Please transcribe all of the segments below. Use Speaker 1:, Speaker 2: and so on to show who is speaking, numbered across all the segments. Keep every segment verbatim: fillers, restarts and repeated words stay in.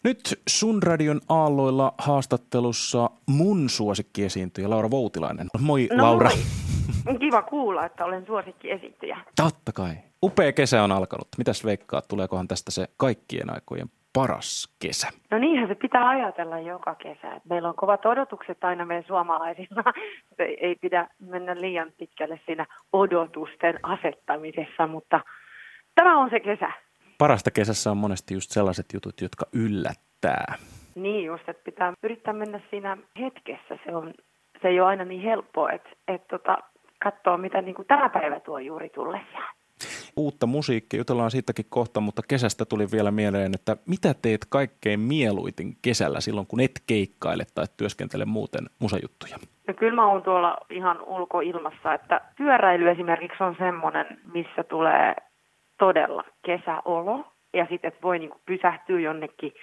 Speaker 1: Nyt Sun Radion aalloilla haastattelussa mun suosikkiesiintyjä Laura Voutilainen. Moi
Speaker 2: no,
Speaker 1: Laura.
Speaker 2: Moi. Kiva kuulla, että olen suosikkiesiintyjä.
Speaker 1: Totta kai. Upea kesä on alkanut. Mitäs veikkaat, tuleekohan tästä se kaikkien aikojen paras kesä?
Speaker 2: No niinhän se pitää ajatella joka kesä. Meillä on kovat odotukset aina meidän suomalaisilla. Ei, ei pidä mennä liian pitkälle siinä odotusten asettamisessa, mutta tämä on se kesä.
Speaker 1: Parasta kesässä on monesti just sellaiset jutut, jotka yllättää.
Speaker 2: Niin just, että pitää yrittää mennä siinä hetkessä. Se, on, se ei ole aina niin helppoa, että, että tota, katsoo mitä niin kuin tämä päivä tuo juuri tullessaan.
Speaker 1: Uutta musiikkia, jutellaan siitäkin kohta, mutta kesästä tuli vielä mieleen, että mitä teet kaikkein mieluiten kesällä silloin, kun et keikkaile tai työskentele muuten musajuttuja?
Speaker 2: No kyllä mä oon tuolla ihan ulkoilmassa, että pyöräily esimerkiksi on semmoinen, missä tulee todella kesäolo ja sitten et voi niinku pysähtyä jonnekin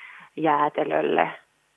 Speaker 2: jäätelölle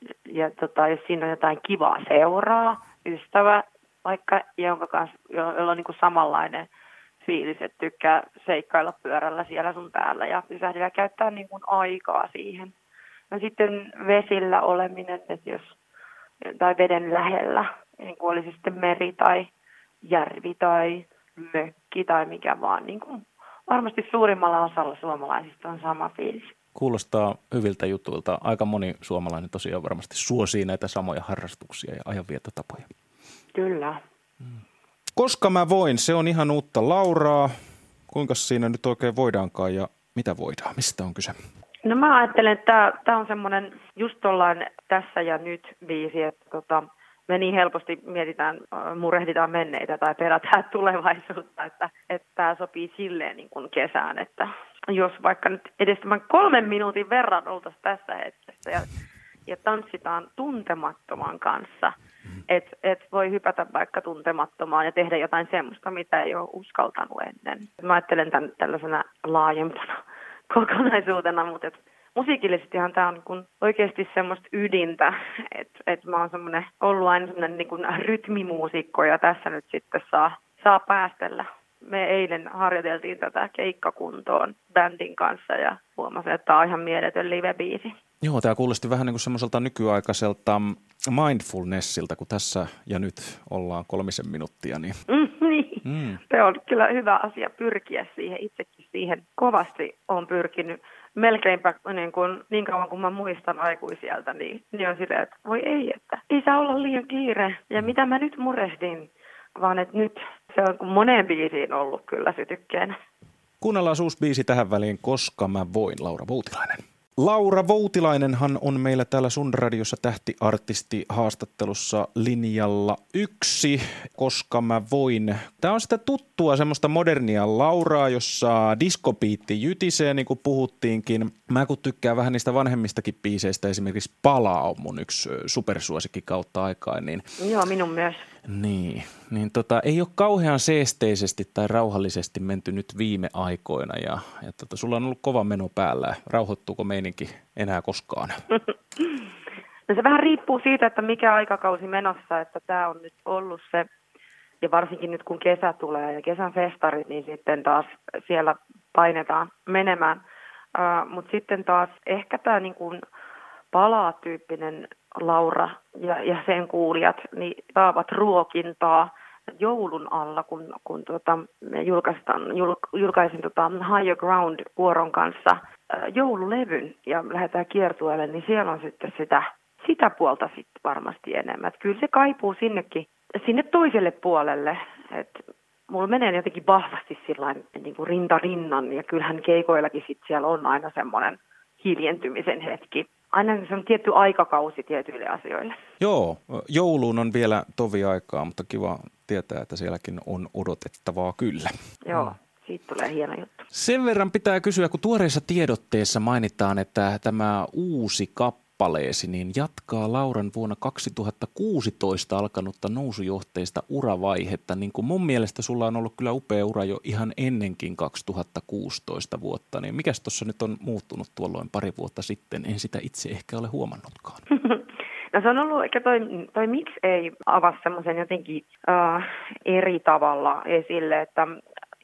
Speaker 2: ja tota, jos siinä on jotain kivaa seuraa, ystävä vaikka, jonka kanssa, jolla on niinku samanlainen fiilis, että tykkää seikkailla pyörällä siellä sun täällä ja pysähdellä ja käyttää niinku aikaa siihen. No sitten vesillä oleminen, että jos, tai veden lähellä, niin kuin olisi sitten meri tai järvi tai mökki tai mikä vaan, niin kuin varmasti suurimmalla osalla suomalaisista on sama fiilis.
Speaker 1: Kuulostaa hyviltä jutuilta. Aika moni suomalainen tosiaan varmasti suosii näitä samoja harrastuksia ja ajanvietotapoja.
Speaker 2: Kyllä.
Speaker 1: Hmm. Koska mä voin, se on ihan uutta Lauraa. Kuinka siinä nyt oikein voidaankaan ja mitä voidaan? Mistä on kyse?
Speaker 2: No mä ajattelen, että tämä on semmoinen just ollaan tässä ja nyt biisi, että tota, me niin helposti mietitään, murehditaan menneitä tai perätään tulevaisuutta, että tämä sopii silleen niin kuin kesään, että jos vaikka nyt edes tämän kolmen minuutin verran oltaisiin tässä hetkessä ja, ja tanssitaan tuntemattoman kanssa, että et voi hypätä vaikka tuntemattomaan ja tehdä jotain semmoista, mitä ei ole uskaltanut ennen. Mä ajattelen tämän tällaisena laajempana kokonaisuutena, mutta et musiikillisestihan tämä on niin kuin oikeasti semmoista ydintä, että et mä oon semmoinen ollut aina semmoinen niin kuin rytmimuusikko ja tässä nyt sitten saa, saa päästellä. Me eilen harjoiteltiin tätä keikkakuntoon bändin kanssa ja huomasin, että tämä on ihan mieletön live-biisi.
Speaker 1: Joo, tämä kuulosti vähän niin kuin semmoiselta nykyaikaiselta mindfulnessilta, kun tässä ja nyt ollaan kolmisen minuuttia. Niin,
Speaker 2: mm, niin. Mm. Se on kyllä hyvä asia pyrkiä siihen. Itsekin siihen kovasti olen pyrkinyt. Melkeinpä niin, kuin, niin kauan kuin mä muistan aikuisieltä, niin, niin on silleen, että voi ei, että ei saa olla liian kiire. Ja mitä mä nyt murehdin, vaan että nyt se on moneen biisiin ollut kyllä sytykkeenä.
Speaker 1: Kuunnellaan uusi biisi tähän väliin, Koska mä voin, Laura Voutilainen. Laura Voutilainenhan on meillä täällä Sun Radiossa tähtiartisti haastattelussa linjalla yksi, Koska mä voin. Tämä on sitä tuttua semmoista modernia Lauraa, jossa diskobiitti jytisee, niin kuin puhuttiinkin. Mä kun tykkään vähän niistä vanhemmistakin biiseistä, esimerkiksi Palaa on mun yksi supersuosikki kautta aikaan. Niin,
Speaker 2: joo, minun myös.
Speaker 1: Niin, niin tota, ei ole kauhean seesteisesti tai rauhallisesti menty nyt viime aikoina ja, ja tota, sulla on ollut kova meno päällä. Rauhoittuuko meininki enää koskaan?
Speaker 2: No se vähän riippuu siitä, että mikä aikakausi menossa, että tämä on nyt ollut se, ja varsinkin nyt kun kesä tulee ja kesän festarit, niin sitten taas siellä painetaan menemään. Uh, mutta sitten taas ehkä tämä niin kuin Palaa-tyyppinen Laura ja, ja sen kuulijat niin saavat ruokintaa joulun alla, kun, kun tuota, me julkaistaan, jul, julkaisin tuota Higher Ground-vuoron kanssa ää, joululevyn ja lähdetään kiertueelle, niin siellä on sitten sitä, sitä puolta sitten varmasti enemmän. Et kyllä se kaipuu sinnekin, sinne toiselle puolelle, että mulla menee jotenkin vahvasti sillain, niin kuin rinta rinnan ja kyllähän keikoillakin sitten siellä on aina semmoinen hiljentymisen hetki. Aina se on tietty aikakausi tietyille asioille.
Speaker 1: Joo, jouluun on vielä tovi aikaa, mutta kiva tietää, että sielläkin on odotettavaa kyllä.
Speaker 2: Joo, siitä tulee hieno juttu.
Speaker 1: Sen verran pitää kysyä, kun tuoreessa tiedotteessa mainitaan, että tämä uusi kappaleesi niin jatkaa Lauran vuonna kaksituhattakuusitoista alkanutta nousujohteista uravaihetta. Niin kuin mun mielestä sulla on ollut kyllä upea ura jo ihan ennenkin kaksituhattakuusitoista vuotta, niin mikäs tuossa nyt on muuttunut tuolloin pari vuotta sitten? En sitä itse ehkä ole huomannutkaan.
Speaker 2: No se on ollut, ehkä toi, toi miksi ei avaa semmoisen jotenkin uh, eri tavalla esille, että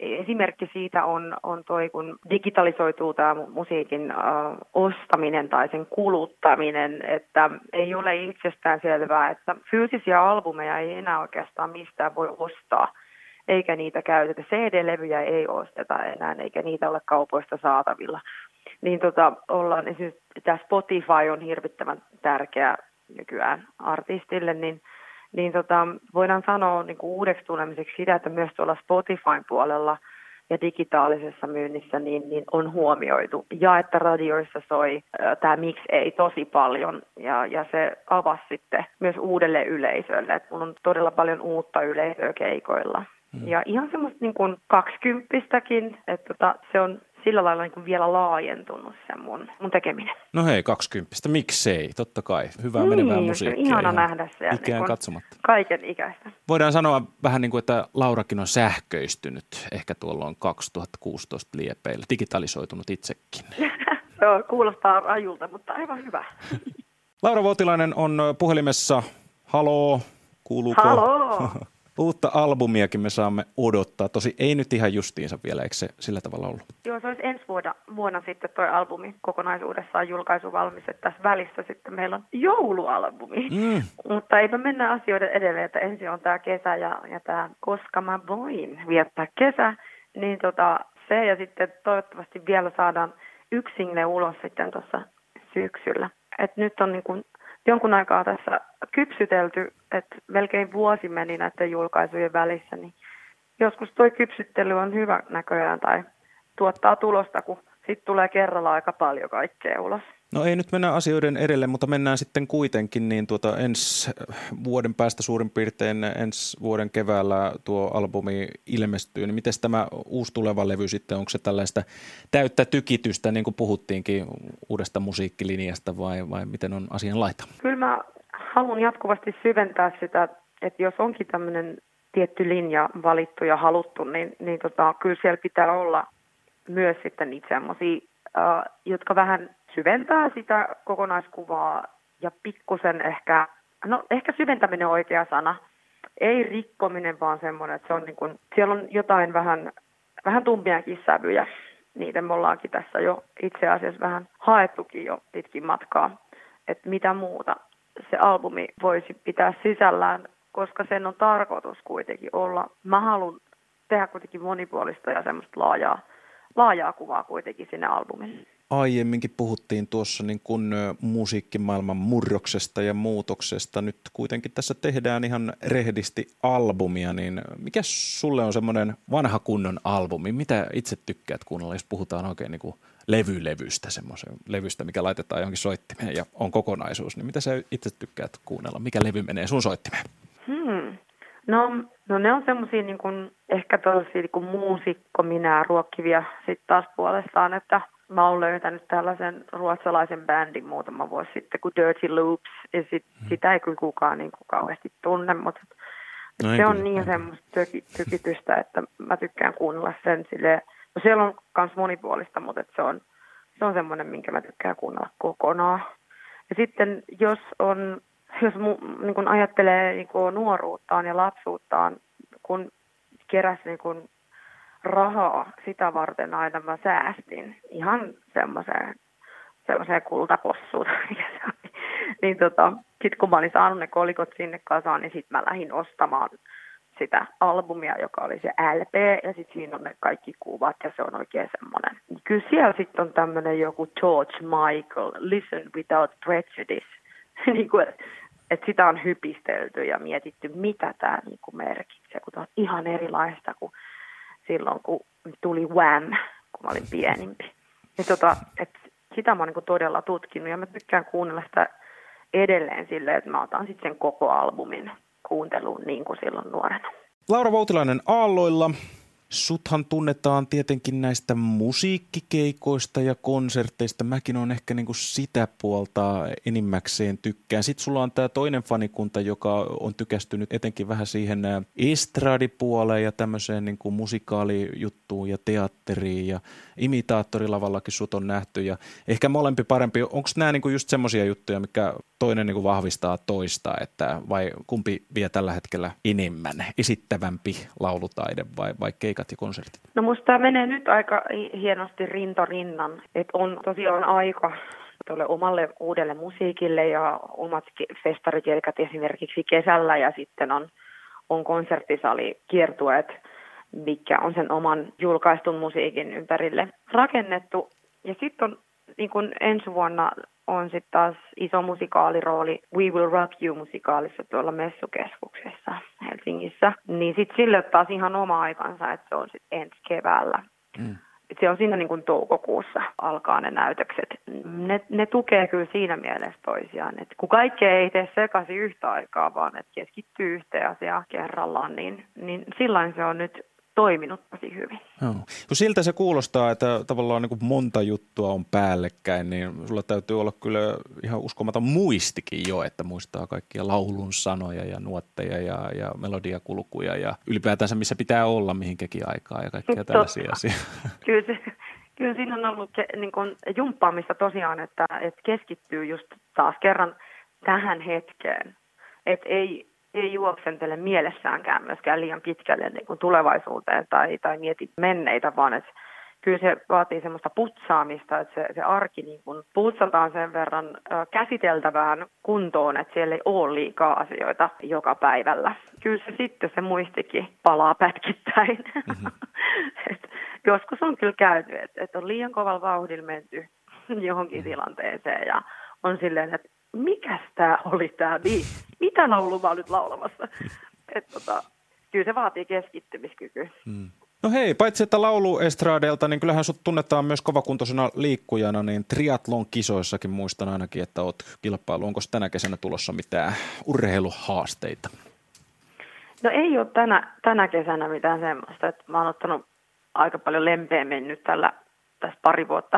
Speaker 2: esimerkki siitä on, on toi, kun digitalisoituu tämä musiikin äh, ostaminen tai sen kuluttaminen, että ei ole itsestään selvää, että fyysisiä albumeja ei enää oikeastaan mistään voi ostaa, eikä niitä käytetä. C D-levyjä ei osteta enää, eikä niitä ole kaupoista saatavilla. Niin tota, ollaan, esimerkiksi tämä Spotify on hirvittävän tärkeä nykyään artistille, niin niin tota, voidaan sanoa niin kuin uudeksi tulemiseksi sitä, että myös tuolla Spotifyn puolella ja digitaalisessa myynnissä niin, niin on huomioitu. Ja että radioissa soi tämä Mix ei tosi paljon ja, ja se avasi sitten myös uudelle yleisölle. Et mun on todella paljon uutta yleisöä keikoilla. Hmm. Ja ihan semmoista niin kuin kaksikymppistäkin, että tota, se on sillä lailla niin kuin vielä laajentunut se mun, mun tekeminen.
Speaker 1: No hei, kaksikymppistä, miksei? Totta kai. Hyvää niin, menevää musiikkia.
Speaker 2: Ihana ihan nähdä se.
Speaker 1: Ikään niin katsomatta.
Speaker 2: Kaiken ikäistä.
Speaker 1: Voidaan sanoa vähän niin kuin, että Laurakin on sähköistynyt ehkä tuolloin kaksituhattakuusitoista liepeillä, digitalisoitunut itsekin.
Speaker 2: Joo, kuulostaa rajulta, mutta aivan hyvä.
Speaker 1: Laura Voutilainen on puhelimessa. Haloo, kuuluuko?
Speaker 2: Haloo.
Speaker 1: Uutta albumiakin me saamme odottaa. Tosi ei nyt ihan justiinsa vielä, eikö se sillä tavalla ollut?
Speaker 2: Joo, se olisi ensi vuonna, vuonna sitten toi albumi kokonaisuudessaan julkaisu valmis. Että tässä välissä sitten meillä on joulualbumi. Mm. Mutta eipä mennä asioiden edelleen, että ensin on tämä kesä ja, ja tämä Koska mä voin viettää kesä. Niin tota, se ja sitten toivottavasti vielä saadaan yksi single ulos sitten tuossa syksyllä. Et nyt on niin kuin jonkun aikaa tässä kypsytelty, että melkein vuosi meni näiden julkaisujen välissä, niin joskus tuo kypsyttely on hyvä näköjään tai tuottaa tulosta, kun sitten tulee kerralla aika paljon kaikkea ulos.
Speaker 1: No ei nyt mennä asioiden edelle, mutta mennään sitten kuitenkin, niin tuota ensi vuoden päästä suurin piirtein ensi vuoden keväällä tuo albumi ilmestyy, niin miten tämä uusi tuleva levy sitten, onko se tällaista täyttä tykitystä, niin kuin puhuttiinkin uudesta musiikkilinjasta vai, vai miten on asian laita?
Speaker 2: Kyllä mä haluan jatkuvasti syventää sitä, että jos onkin tämmöinen tietty linja valittu ja haluttu, niin, niin tota, kyllä siellä pitää olla myös sitten niitä semmoisia, uh, jotka vähän syventää sitä kokonaiskuvaa ja pikkusen ehkä, no ehkä syventäminen on oikea sana, ei rikkominen vaan semmoinen, että se on niin kuin, siellä on jotain vähän, vähän tumpiakin sävyjä, niitä me ollaankin tässä jo itse asiassa vähän haettukin jo pitkin matkaa, että mitä muuta se albumi voisi pitää sisällään, koska sen on tarkoitus kuitenkin olla, mä haluan tehdä kuitenkin monipuolista ja semmoista laajaa, laajaa kuvaa kuitenkin sinne albumille.
Speaker 1: Aiemminkin puhuttiin tuossa niin kuin musiikkimaailman murroksesta ja muutoksesta. Nyt kuitenkin tässä tehdään ihan rehdisti albumia, niin mikä sulle on semmoinen vanha kunnon albumi? Mitä itse tykkäät kuunnella, jos puhutaan oikein niin kuin levylevystä, semmoisen levystä, mikä laitetaan johonkin soittimeen ja on kokonaisuus, niin mitä sä itse tykkäät kuunnella? Mikä levy menee sun soittimeen?
Speaker 2: Hmm. No, no ne on semmoisia niin kuin, ehkä tosi niin kuin muusikko minä ruokkivia sitten taas puolestaan, että mä oon löytänyt tällaisen ruotsalaisen bändin muutama vuosi sitten kuin Dirty Loops, ja sit, hmm. sitä ei kyllä kukaan niin kuin kauheasti tunne, mutta no se on kyllä niin semmoista tyki, tykitystä, että mä tykkään kuunnella sen silleen. No siellä on myös monipuolista, mutta se on, se on semmoinen, minkä mä tykkään kuunnella kokonaan. Ja sitten jos on, jos mu, niin kun ajattelee niin kun nuoruuttaan ja lapsuuttaan, kun keräsi niin kun rahaa sitä varten aina mä säästin ihan semmoiseen, semmoiseen kultapossuun. niin tota, sitten kun mä olin saanut ne kolikot sinne kasaan, niin sitten mä lähdin ostamaan sitä albumia, joka oli se L P, ja sitten siinä on ne kaikki kuvat, ja se on oikein semmoinen. Kyllä siellä sitten on tämmöinen joku George Michael, Listen Without Prejudice, niin kuin, että et sitä on hypistelty ja mietitty, mitä tämä niinku merkitsee, kun tämä on ihan erilaista kuin silloin, kun tuli Wham, kun mä olin pienimpi. Ja tota, et sitä mä oon niinku todella tutkinut, ja mä tykkään kuunnella sitä edelleen silleen, että mä otan sitten sen koko albumin kuunteluun niin kuin silloin nuorena.
Speaker 1: Laura Voutilainen Aalloilla. Suthan tunnetaan tietenkin näistä musiikkikeikoista ja konserteista. Mäkin on ehkä niinku sitä puolta enimmäkseen tykkään. Sitten sulla on tämä toinen fanikunta, joka on tykästynyt etenkin vähän siihen estradipuoleen ja tämmöiseen niinku musikaalijuttuun ja teatteriin ja imitaattorilavallakin sut on nähty. Ja ehkä molempi parempi. Onko nämä niinku just semmoisia juttuja, mikä toinen niinku vahvistaa toista, että vai kumpi vie tällä hetkellä enemmän? Esittävämpi laulutaide vai, vai keikat keikat ja konsertit?
Speaker 2: No musta tämä menee nyt aika hienosti rinta rinnan, että on tosiaan aika tuolle omalle uudelle musiikille ja omat festarikeikat esimerkiksi kesällä ja sitten on, on konserttisalikiertueet, mikä on sen oman julkaistun musiikin ympärille rakennettu. Ja sitten on niin kun ensi vuonna on sitten taas iso musikaalirooli We Will Rock You-musikaalissa tuolla Messukeskuksessa Helsingissä. Niin sitten sille taas ihan oma aikansa, että se on sitten ensi keväällä. Mm. Se on siinä niin kuin toukokuussa alkaa ne näytökset. Ne, ne tukee kyllä siinä mielessä toisiaan, että kun kaikkea ei tee sekaisin yhtä aikaa, vaan että keskittyy yhteen asiaan kerrallaan, niin, niin silloin se on nyt toiminut tosi hyvin.
Speaker 1: Joo. Kun siltä se kuulostaa, että tavallaan niin kuin monta juttua on päällekkäin, niin sulla täytyy olla kyllä ihan uskomaton muistikin jo, että muistaa kaikkia laulun sanoja ja nuotteja ja, ja melodiakulkuja ja ylipäätänsä missä pitää olla mihinkäkin aikaa ja kaikkia tällaisia asioita.
Speaker 2: Kyllä, se, kyllä siinä on ollut niin kuin jumppaamista tosiaan, että, että keskittyy just taas kerran tähän hetkeen, että ei ei juoksentele mielessäänkään myöskään liian pitkälle niin kuin tulevaisuuteen tai, tai mieti menneitä, vaan että kyllä se vaatii semmoista putsaamista, että se, se arki niin kuin putsataan sen verran ä, käsiteltävään kuntoon, että siellä ei ole liikaa asioita joka päivällä. Kyllä se sitten se muistikin palaa pätkittäin. Mm-hmm. Et joskus on kyllä käyty, että et on liian kovalla vauhdilla menty johonkin mm-hmm. tilanteeseen ja on silleen, että mikäs tää oli tää biisi? Mitä laulua mä oon nyt laulamassa? Et tota, kyllä se vaatii keskittymiskykyä. Hmm.
Speaker 1: No hei, paitsi että lauluestradelta, niin kyllähän sut tunnetaan myös kovakuntoisena liikkujana, niin triathlon kisoissakin muistan ainakin, että oot kilpailu. Onko tänä kesänä tulossa mitään urheiluhaasteita?
Speaker 2: No ei ole tänä, tänä kesänä mitään semmoista, että mä oon ottanut aika paljon lempeämmin nyt tällä, tässä pari vuotta.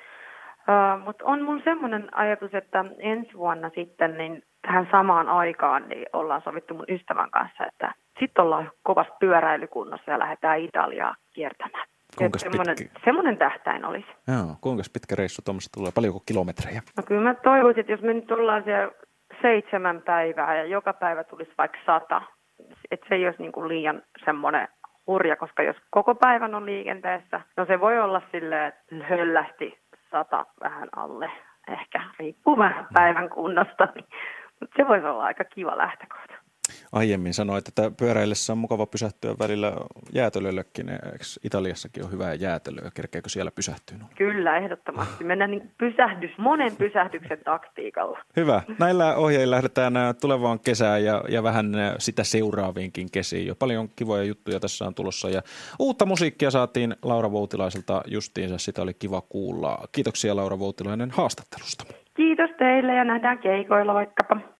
Speaker 2: Uh, mutta on mun semmoinen ajatus, että ensi vuonna sitten niin tähän samaan aikaan niin ollaan sovittu mun ystävän kanssa, että sitten ollaan kovassa pyöräilykunnossa ja lähdetään Italiaa kiertämään. Semmoinen, semmoinen tähtäin olisi.
Speaker 1: Joo, kuinka pitkä reissu tuommoista tulee? Paljonko kilometrejä?
Speaker 2: No kyllä mä toivoisin, että jos me nyt ollaan siellä seitsemän päivää ja joka päivä tulisi vaikka sata, että se ei olisi niin kuin liian semmoinen hurja, koska jos koko päivän on liikenteessä, no se voi olla silleen, että höllästi sata vähän alle, ehkä riippuu vähän päivän kunnosta, niin, mutta se voisi olla aika kiva lähtökohta.
Speaker 1: Aiemmin sanoit, että pyöräillessä on mukava pysähtyä välillä jäätelöllekin. Eikö Italiassakin on hyvää jäätelöä? Kerkeekö siellä pysähtyä?
Speaker 2: Kyllä, ehdottomasti. Mennään niin pysähdys, monen pysähdyksen taktiikalla.
Speaker 1: Hyvä. Näillä ohjeilla lähdetään tulevaan kesään ja, ja vähän sitä seuraaviinkin kesiin. Jo paljon kivoja juttuja tässä on tulossa. Ja uutta musiikkia saatiin Laura Voutilaiselta justiinsa. Sitä oli kiva kuulla. Kiitoksia Laura Voutilainen haastattelusta.
Speaker 2: Kiitos teille ja nähdään keikoilla vaikkapa.